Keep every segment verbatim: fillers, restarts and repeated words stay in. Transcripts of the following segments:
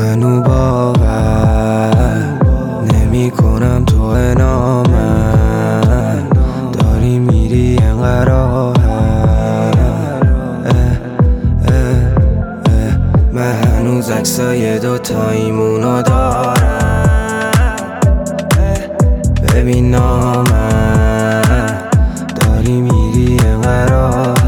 هنو باور نمی کنم تو نامن داری میری انقدر راحت. من هنوز عکسای دوتاییمونو دارم. ببین نامن داری میری انقدر راحت.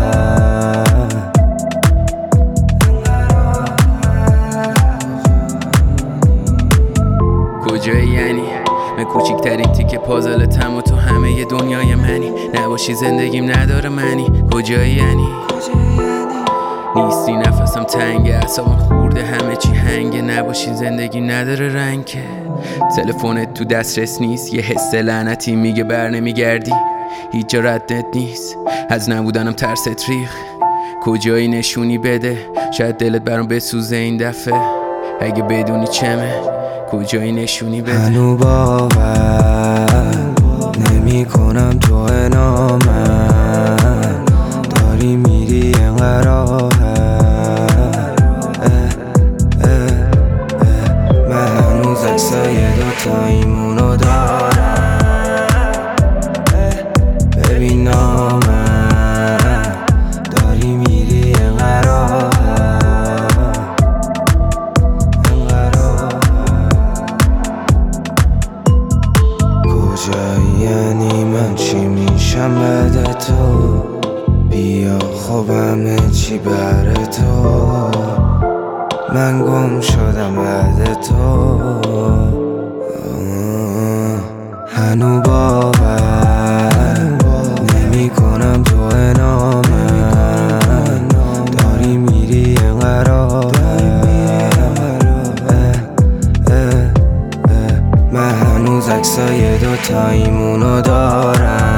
کجایی یعنی؟ من کوچیکترین تیکه پازلتم و تو همه ی دنیای منی. نباشی زندگیم نداره منی. کجایی یعنی؟ نیستی نفسم تنگه، اعصابم خورده، همه چی هنگه. نباشی زندگی نداره رنگ که تلفنت تو دسترس نیست. یه حس لعنتی میگه بر نمیگردی، هیچ جا ردت نیست. از نبودنم ترست ریخ. کجایی نشونی بده، شاید دلت برام بسوزه این دفعه. اگه بدونی چمه کجایی نشونی بده. هنو باور نمی کنم تو نامن داری میری انقدر راحت. من هنوز عکسای دوتاییمونو دارم. ببین نامن داری میری انقدر راحت. کجایی یعنی؟ من چی میشم بعد تو؟ بیا خب همه چی بر تو. من گم شدم بعد تو. هنو باور نمی کنم تو نامن داری میری انقدر راحت. من هنوز عکسای دوتاییمونو دارم.